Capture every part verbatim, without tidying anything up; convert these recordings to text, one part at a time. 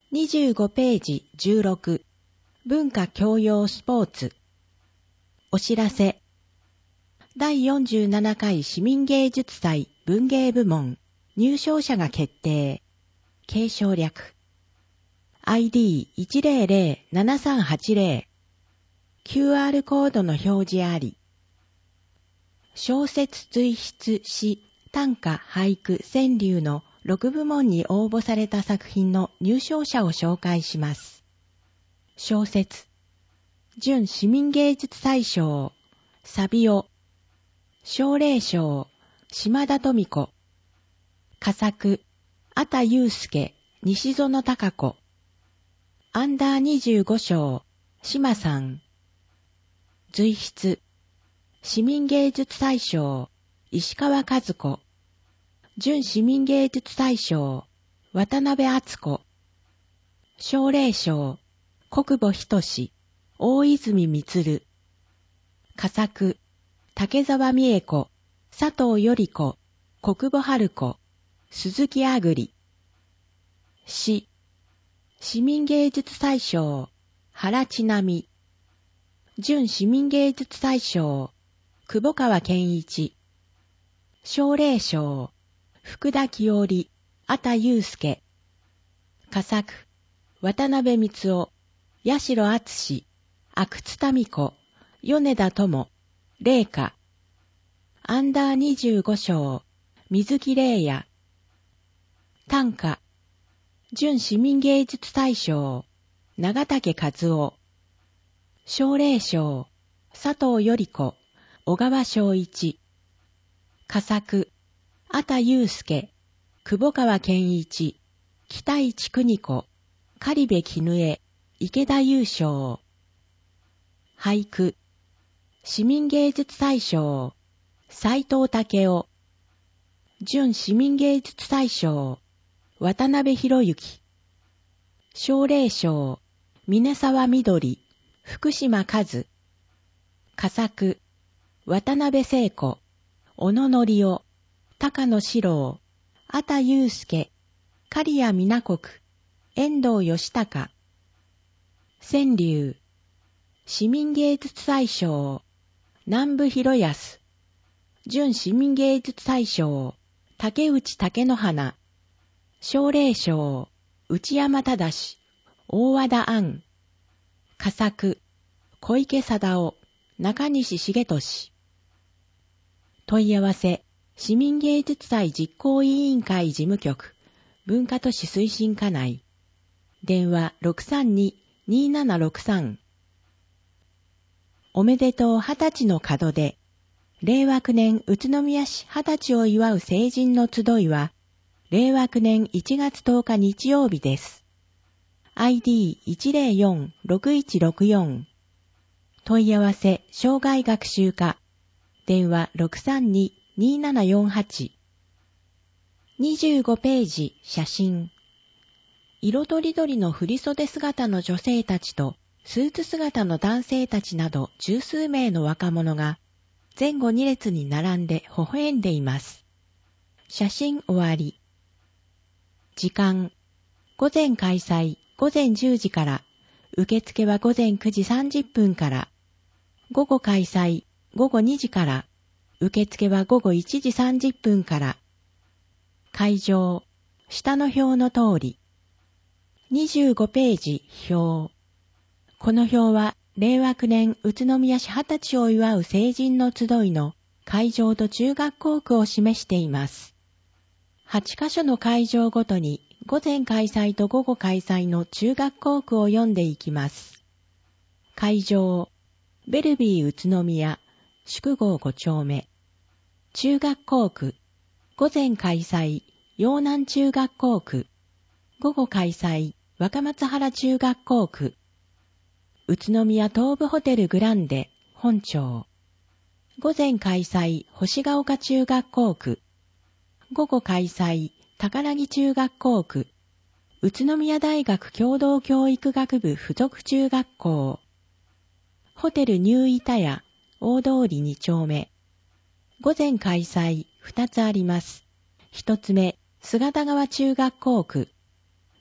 にじゅうごページじゅうろく、文化教養スポーツ。お知らせ。だいよんじゅうななかい市民芸術祭文芸部門入賞者が決定。継承略。アイディーいちゼロゼロななさんはちゼロ。キューアール コードの表示あり。小説随筆詩、短歌、俳句、川柳のろくぶもんに応募された作品の入賞者を紹介します。小説。準市民芸術祭賞、サビオ。奨励賞、島田富子。佳作、阿田祐介、西園貴子。アンダーにじゅうご賞、島さん。随筆、市民芸術祭賞、石川和子。準市民芸術祭賞、渡辺敦子。奨励賞、国母仁、大泉満。佳作、竹澤美恵子、佐藤頼子、国母春子、鈴木あぐり。詩、市民芸術祭賞、原千奈美。準市民芸術祭賞、久保川健一。奨励賞、福田清織、阿田祐介。佳作、渡辺光夫、八代敦、阿久津民子、米田智、麗華。アンダーにじゅうご賞、水木玲也。短歌、準市民芸術祭賞、長竹和夫。奨励賞、佐藤頼子、小川昭一。佳作、阿田祐介、久保川健一、北市邦子、狩部絹江、池田優勝。俳句、市民芸術祭賞、斎藤武雄。準市民芸術祭賞、渡辺博之。奨励賞、峰沢みどり、福島和。佳作、渡辺聖子、小野則夫、高野史郎、阿田祐介、刈谷美奈国、遠藤義孝。川柳、市民芸術祭賞、南部博康。準市民芸術祭賞、竹内竹之花。奨励賞、内山忠、大和田杏。佳作、小池貞夫、中西重俊。問い合わせ、市民芸術祭実行委員会事務局、文化都市推進課内。電話 ろくさんに にーななろくさん。おめでとうはたちの門出。令和きゅうねん宇都宮市はたちを祝う成人の集いは、令和きゅうねんいちがつとおか日曜日です。アイディーいちゼロよんろくいちろくよん。問い合わせ、障害学習課。電話 ろくさんに にーななよんはち。にじゅうごページ、写真。色とりどりの振袖姿の女性たちと、スーツ姿の男性たちなど十数名の若者が、前後に列に並んで微笑んでいます。写真終わり。時間。午前開催、午前じゅうじから、受付は午前くじさんじゅっぷんから、午後開催、午後にじから、受付は午後いちじさんじゅっぷんから。会場、下の表の通り。にじゅうごページ、表。この表は、令和きゅうねん宇都宮市はたちを祝う成人の集いの会場と中学校区を示しています。はちカ所の会場ごとに、午前開催と午後開催の中学校区を読んでいきます。会場、ベルビー宇都宮、宿郷ご丁目。中学校区、午前開催、陽南中学校区。午後開催、若松原中学校区。宇都宮東部ホテルグランデ、本町。午前開催、星ヶ丘中学校区。午後開催、高梛中学校区。宇都宮大学共同教育学部附属中学校。ホテルニューイタヤ、大通りに丁目。午前開催、ふたつあります。ひとつめ、姿川中学校区。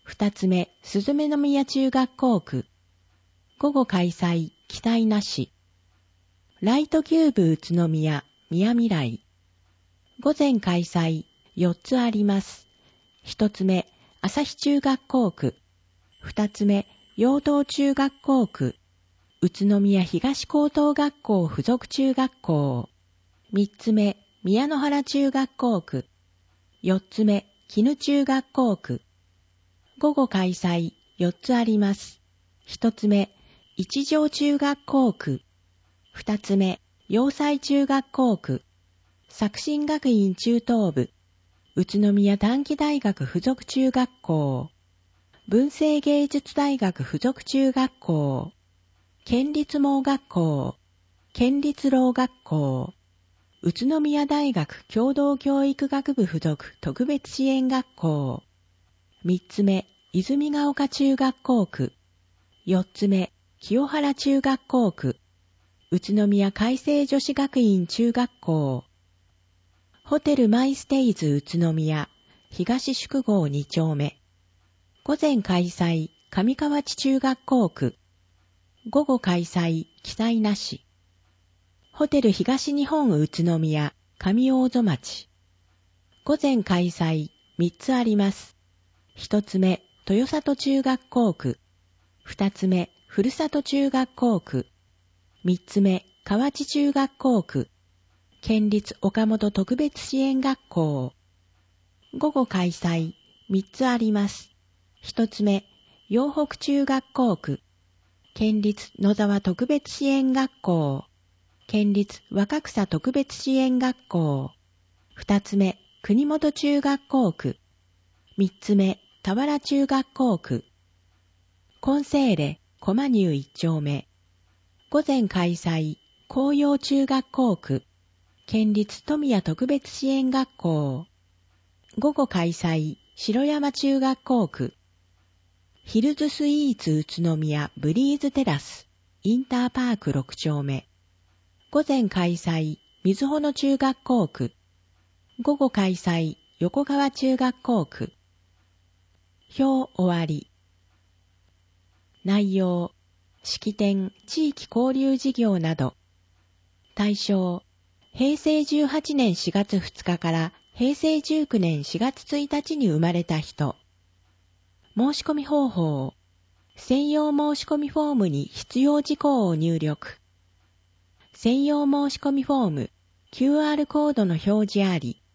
二つ目、すずめの宮中学校区。午後開催、期待なし。ライトキューブ宇都宮、宮未来。午前開催、よっつあります。一つ目、朝日中学校区。二つ目、陽東中学校区。宇都宮東高等学校附属中学校。三つ目、宮野原中学校区。四つ目、絹中学校区。午後開催、よっつあります。一つ目、一条中学校区。二つ目、洋西中学校区。作新学院中等部。宇都宮短期大学附属中学校。文星芸術大学附属中学校。県立盲学校。県立老学校。宇都宮大学共同教育学部附属特別支援学校。三つ目、泉ヶ丘中学校区。四つ目、清原中学校区。宇都宮開成女子学院中学校。ホテルマイステイズ宇都宮、東宿郷に丁目。午前開催、上河内中学校区。午後開催、記載なし。ホテル東日本宇都宮、上大曽町。午前開催、みっつあります。一つ目、豊里中学校区。二つ目、古里中学校区。三つ目、河内中学校区。県立岡本特別支援学校。午後開催、みっつあります。一つ目、陽北中学校区。県立野沢特別支援学校。県立若草特別支援学校。二つ目、国本中学校区。三つ目、田原中学校区。金星レ、駒入一丁目。午前開催、紅葉中学校区。県立富谷特別支援学校。午後開催、城山中学校区。ヒルズスイーツ宇都宮ブリーズテラス、インターパークろく丁目。午前開催、水穂中学校区。午後開催、横川中学校区。表終わり。内容、式典、地域交流事業など。対象、平成じゅうはちねんしがつふつかから平成じゅうきゅうねんしがつついたちに生まれた人。申し込み方法。専用申し込みフォームに必要事項を入力。専用申し込みフォーム、キューアール コードの表示あり。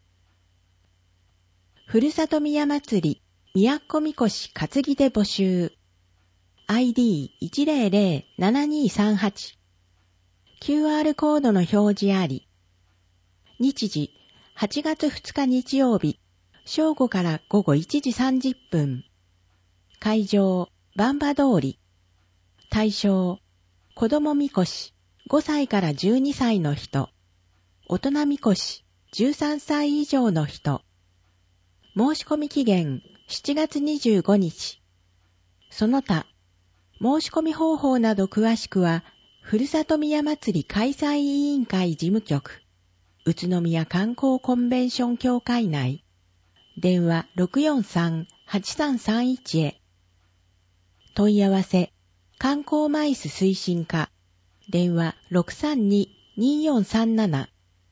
ふるさと宮祭り、宮古みこし担ぎで募集。アイディーいちゼロゼロななにさんはち。キューアール コードの表示あり。日時、はちがつふつか日曜日、正午から午後いちじさんじゅっぷん。会場、番場通り。対象、子供みこし、ごさいからじゅうにさいの人。大人みこし、じゅうさんさい以上の人。申し込み期限、しちがつにじゅうごにち。その他、申し込み方法など詳しくは、ふるさと宮祭り開催委員会事務局、宇都宮観光コンベンション協会内。電話 ろくよんさんはちさんさんいち へ。問い合わせ、観光マイス推進課。電話 ろくさんにによんさんなな。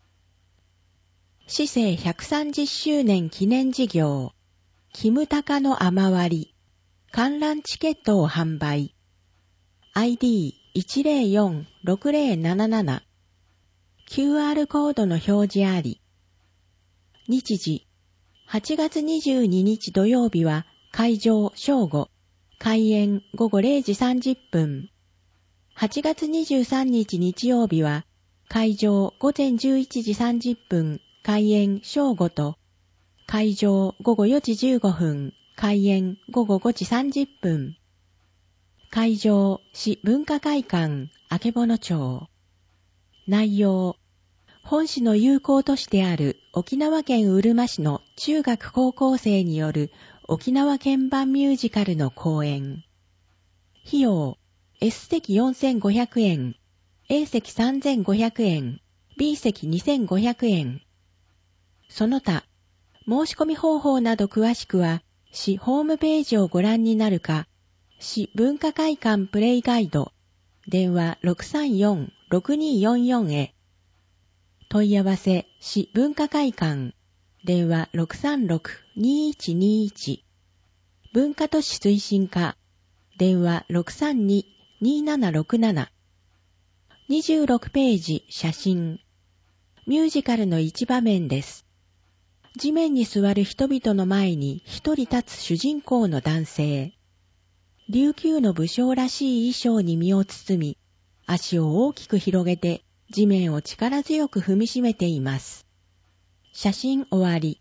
市政ひゃくさんじゅっしゅうねん記念事業。キムタカの雨割り。観覧チケットを販売。アイディーいちゼロよんろくゼロなななな。キューアール コードの表示あり。日時、はちがつにじゅうににち土曜日は会場正午、開演午後れいじさんじゅっぷん。はちがつにじゅうさんにち日曜日は会場午前じゅういちじさんじゅっぷん、開演正午と、会場午後よじじゅうごふん、開演午後ごじさんじゅっぷん。会場市文化会館、曙町。内容、本市の友好都市である沖縄県うるま市の中学高校生による沖縄鍵盤ミュージカルの公演。費用、S 席よんせんごひゃくえん、A 席さんぜんごひゃくえん、B 席にせんごひゃくえん。その他、申し込み方法など詳しくは、 市ホームページをご覧になるか、市文化会館プレイガイド、電話 ろくさんよん ろくにーよんよん へ。問い合わせ、市文化会館、電話 ろくさんろく にーいちにーいち。文化都市推進課、電話 ろくさんに にーななろくなな。にじゅうろくページ写真。ミュージカルの一場面です。地面に座る人々の前に一人立つ主人公の男性。琉球の武将らしい衣装に身を包み、足を大きく広げて地面を力強く踏みしめています。写真終わり。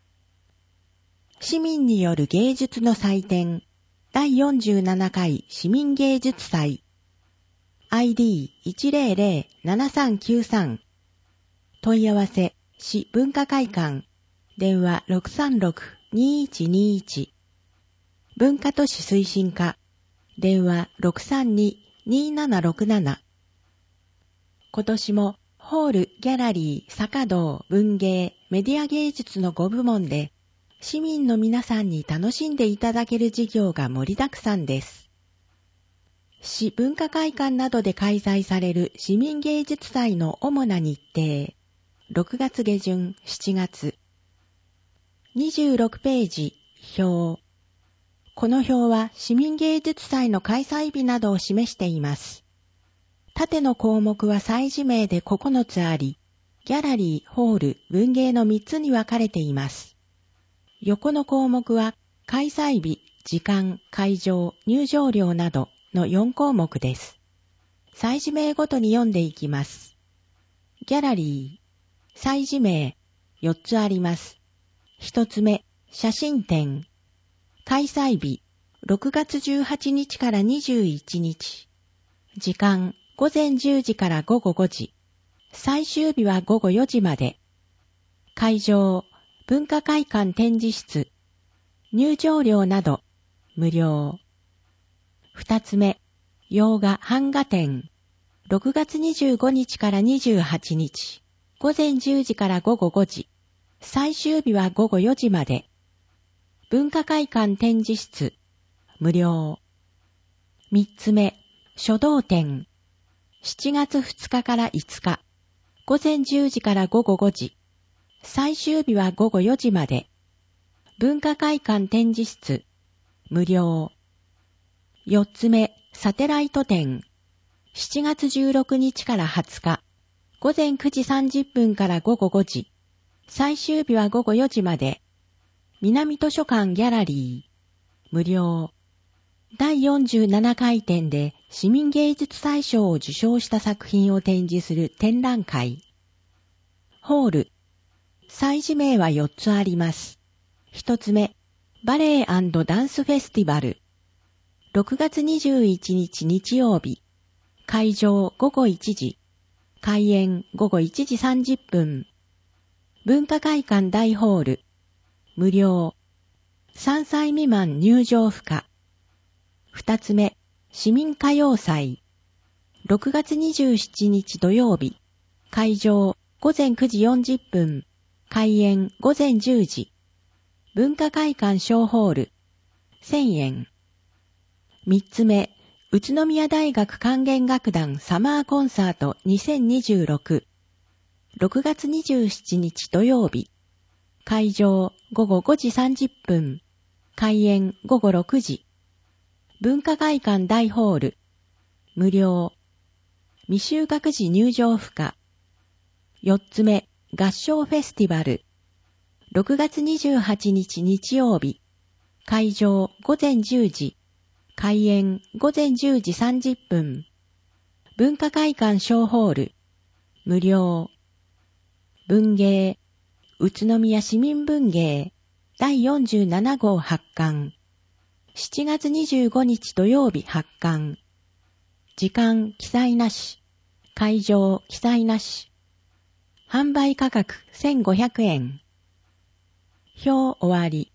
市民による芸術の祭典、だいよんじゅうななかい市民芸術祭。アイディー いちゼロゼロ ななさんきゅうさん。問い合わせ、市文化会館、電話 ろくさんろく にーいちにーいち。文化都市推進課、電話 ろくさんに にーななろくなな。今年もホール、ギャラリー、茶道、文芸、メディア芸術のご部門で市民の皆さんに楽しんでいただける事業が盛りだくさんです。市文化会館などで開催される市民芸術祭の主な日程、ろくがつげじゅん、しちがつ。にじゅうろくページ、表。この表は市民芸術祭の開催日などを示しています。縦の項目は祭事名でここのつあり、ギャラリー、ホール、文芸のみっつに分かれています。横の項目は開催日、時間、会場、入場料などのよんこうもくです。祭事名ごとに読んでいきます。ギャラリー、祭事名、よっつあります。ひとつめ、写真展。開催日、ろくがつじゅうはちにちからにじゅういちにち。時間、ごぜんじゅうじからごごごじ。最終日はごごよじまで。会場、文化会館展示室。入場料など、無料。二つ目、洋画版画展。ろくがつにじゅうごにちからにじゅうはちにち。ごぜんじゅうじからごごごじ。最終日はごごよじまで。文化会館展示室。無料。三つ目、書道展。しちがつふつかからいつか。ごぜんじゅうじからごごごじ。最終日はごごよじまで。文化会館展示室。無料。四つ目、サテライト展。しちがつじゅうろくにちからはつか。ごぜんくじさんじゅっぷんからごごごじ。最終日はごごよじまで。南図書館ギャラリー。無料。だいよんじゅうななかい展で市民芸術祭賞を受賞した作品を展示する展覧会。ホール。祭事名はよっつあります。一つ目、バレエ&ダンスフェスティバル。ろくがつにじゅういちにち日曜日。会場ごごいちじ。開演ごごいちじさんじゅっぷん。文化会館大ホール。無料。さんさい未満入場不可。二つ目、市民歌謡祭。ろくがつにじゅうしちにち土曜日。会場ごぜんくじよんじゅっぷん。開演ごぜんじゅうじ。文化会館小ホール。せんえん。三つ目、宇都宮大学管弦楽団サマーコンサートにせんにじゅうろく。ろくがつにじゅうしちにち土曜日。会場ごごごじさんじゅっぷん。開演ごごろくじ。文化会館大ホール。無料。未就学児入場不可。四つ目、合唱フェスティバル。ろくがつにじゅうはちにち日曜日。会場ごぜんじゅうじ。開演ごぜんじゅうじさんじゅっぷん。文化会館小ホール。無料。文芸。宇都宮市民文芸。だいよんじゅうななごう発刊。しちがつにじゅうごにち土曜日発刊。時間記載なし。会場記載なし。販売価格せんごひゃくえん。表終わり。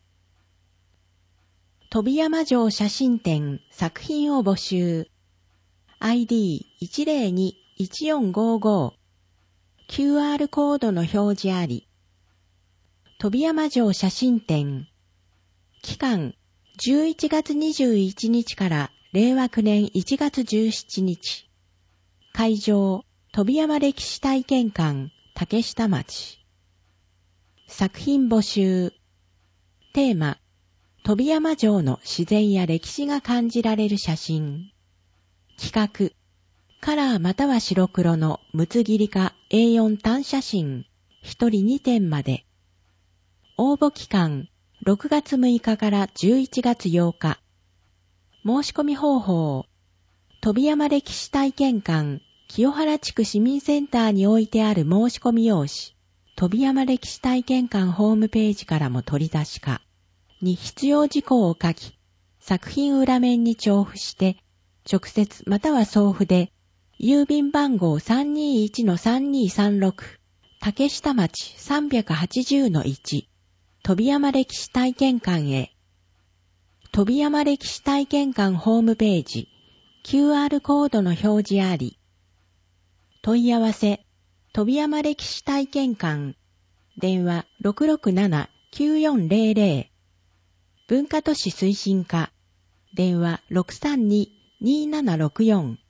飛山城写真展作品を募集。アイディー いちゼロに いちよんごご。キューアール コードの表示あり。飛山城写真展。 期間、じゅういちがつにじゅういちにちかられいわくねんいちがつじゅうしちにち。会場、飛山歴史体験館、竹下町。作品募集。テーマ、飛山城の自然や歴史が感じられる写真。企画、カラーまたは白黒のむつ切りか エーよん 単写真、ひとりにてんまで。応募期間、ろくがつむいかからじゅういちがつようか。申し込み方法、飛山歴史体験館、清原地区市民センターに置いてある申し込み用紙、飛山歴史体験館ホームページからも取り出しか、に必要事項を書き、作品裏面に調布して、直接または送付で、郵便番号 さんにいちのさんにさんろく、竹下町 さんはちぜろのいち、飛山歴史体験館へ。飛山歴史体験館ホームページ、キューアール コードの表示あり。問い合わせ、飛山歴史体験館、電話 ろくろくななきゅうよんぜろぜろ、文化都市推進課、電話 ろくさんににーななろくよん。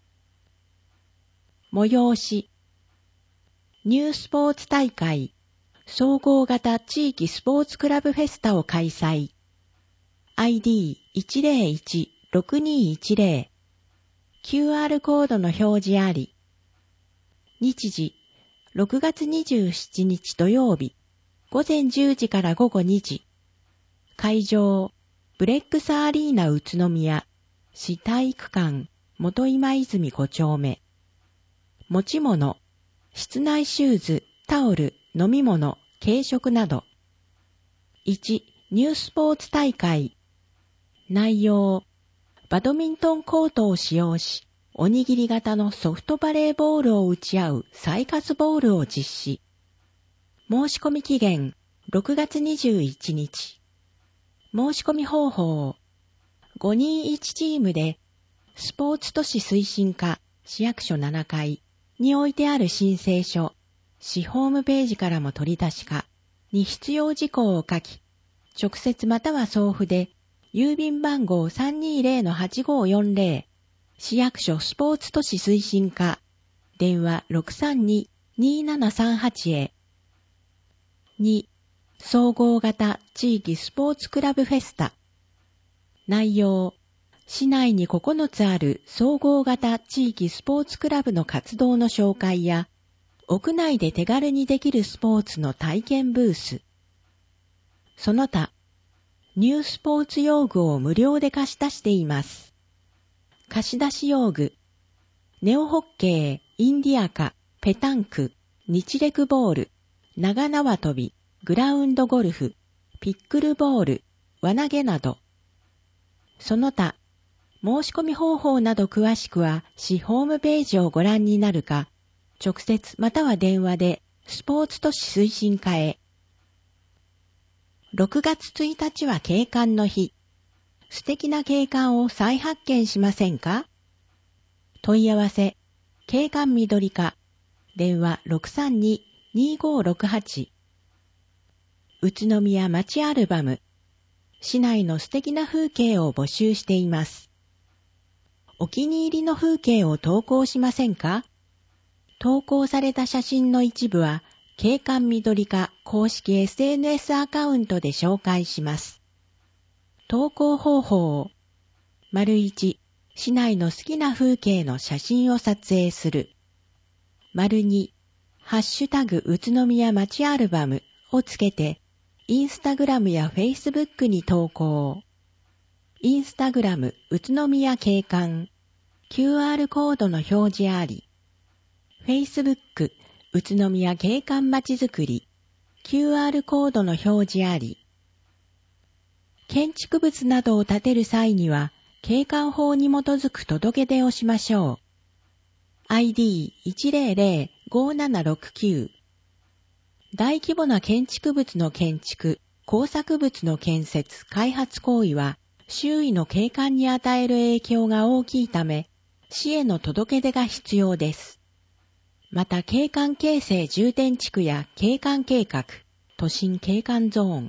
催し、ニュースポーツ大会、総合型地域スポーツクラブフェスタを開催。アイディーいちぜろいちろくにいちぜろ、キューアール コードの表示あり。日時、ろくがつにじゅうしちにち土曜日、ごぜんじゅうじからごごにじ。会場、ブレックスアリーナ宇都宮、市体育館、元今泉ごちょうめ。持ち物、室内シューズ、タオル、飲み物、軽食など。いち. ニュースポーツ大会。内容、バドミントンコートを使用し、おにぎり型のソフトバレーボールを打ち合うサイカスボールを実施。申し込み期限、ろくがつにじゅういちにち。申し込み方法、ごにんいちチームで、スポーツ都市推進課、市役所ななかいに置いてある申請書、市ホームページからも取り出しか、に必要事項を書き、直接または送付で、郵便番号 さんにーぜろのはちごーよんぜろ、市役所スポーツ都市推進課、電話 ろくさんににーななさんはち へ。に. 総合型地域スポーツクラブフェスタ。内容、市内にここのつある総合型地域スポーツクラブの活動の紹介や、屋内で手軽にできるスポーツの体験ブース。その他、ニュースポーツ用具を無料で貸し出しています。貸し出し用具、ネオホッケー、インディアカ、ペタンク、日レクボール、長縄跳び、グラウンドゴルフ、ピックルボール、輪投げなど。その他、申し込み方法など詳しくは市ホームページをご覧になるか、直接または電話でスポーツ都市推進課へ。ろくがつついたちは景観の日。素敵な景観を再発見しませんか？問い合わせ、景観緑課、電話 ろくさんににーごーろくはち。宇都宮街アルバム。市内の素敵な風景を募集しています。お気に入りの風景を投稿しませんか？投稿された写真の一部は、景観緑課公式 エスエヌエス アカウントで紹介します。投稿方法、丸いち、市内の好きな風景の写真を撮影する。丸に、ハッシュタグ宇都宮街アルバムをつけて、インスタグラムやフェイスブックに投稿。インスタグラム宇都宮景観、キューアール コードの表示あり。フェイスブック宇都宮景観まちづくり、キューアール コードの表示あり。建築物などを建てる際には、景観法に基づく届け出をしましょう。アイディーいちぜろぜろごーななろくきゅう。大規模な建築物の建築、工作物の建設、開発行為は、周囲の景観に与える影響が大きいため、市への届け出が必要です。また景観形成重点地区や景観計画、都心景観ゾーン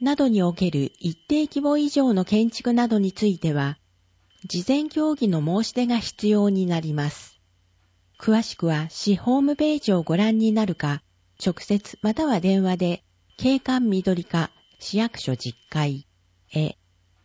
などにおける一定規模以上の建築などについては、事前協議の申し出が必要になります。詳しくは市ホームページをご覧になるか、直接または電話で、景観緑課市役所じゅっかいへ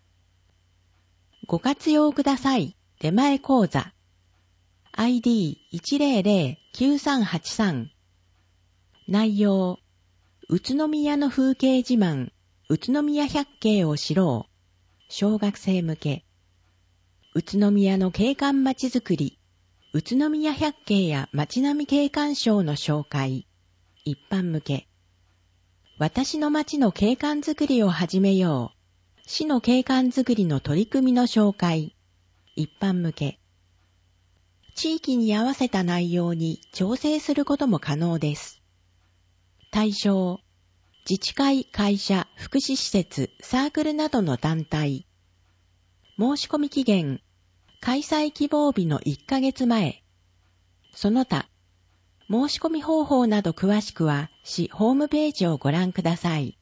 ご活用ください。出前講座 アイディーいちゼロゼロきゅうさんはちさん 内容宇都宮の風景自慢宇都宮百景を知ろう小学生向け宇都宮の景観まちづくり宇都宮百景や街並み景観賞の紹介一般向け私の街の景観づくりを始めよう市の景観づくりの取り組みの紹介一般向け地域に合わせた内容に調整することも可能です。対象自治会、会社、福祉施設、サークルなどの団体申し込み期限開催希望日のいっかげつまえその他申し込み方法など詳しくは市ホームページをご覧ください。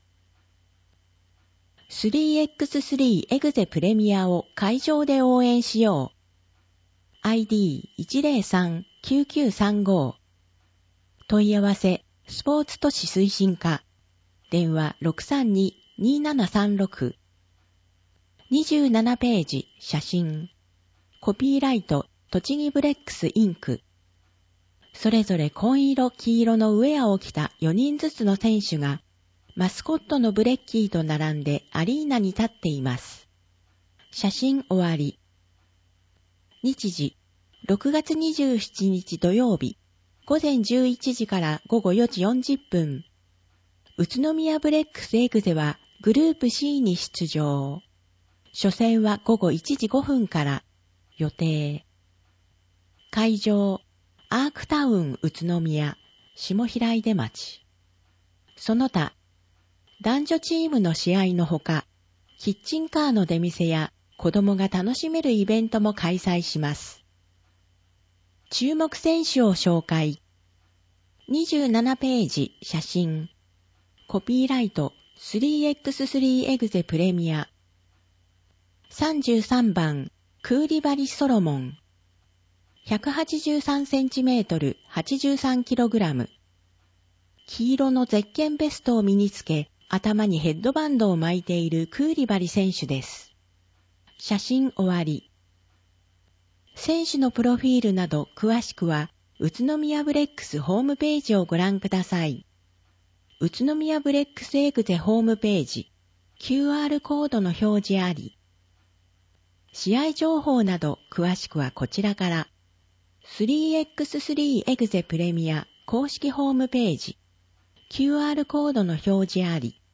スリーエックススリー エグゼプレミアを会場で応援しよう。アイディーいちゼロゼロさんきゅうきゅうさんご 問い合わせスポーツ都市推進課電話 ろくさんに にーななさんろく にじゅうななページ写真コピーライト栃木ブレックスインクそれぞれ紺色黄色のウェアを着たよにんずつの選手がマスコットのブレッキーと並んでアリーナに立っています。写真終わり日時ろくがつにじゅうしちにち土曜日午前じゅういちじから午後よじよんじゅっぷん宇都宮ブレックスエグゼはグループ C に出場初戦は午後いちじごふんから予定会場アークタウン宇都宮下平出町その他男女チームの試合のほかキッチンカーの出店や子供が楽しめるイベントも開催します。注目選手を紹介。にじゅうななページ写真。コピーライト スリーエックススリー エグゼプレミア。さんじゅうさんばんクーリバリソロモン。ひゃくはちじゅうさんセンチメートルはちじゅうさんキログラム。黄色のゼッケンベストを身につけ、頭にヘッドバンドを巻いているクーリバリ選手です。写真終わり。選手のプロフィールなど詳しくは、宇都宮ブレックスホームページをご覧ください。宇都宮ブレックスエグゼホームページ、キューアール コードの表示あり。試合情報など詳しくはこちらから、スリーエックススリー エグゼプレミア公式ホームページ、キューアール コードの表示あり。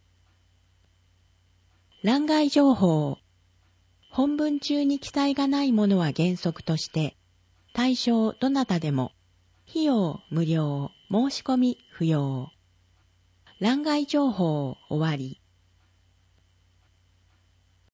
欄外情報。本文中に記載がないものは原則として、対象どなたでも、費用無料、申し込み不要。欄外情報終わり。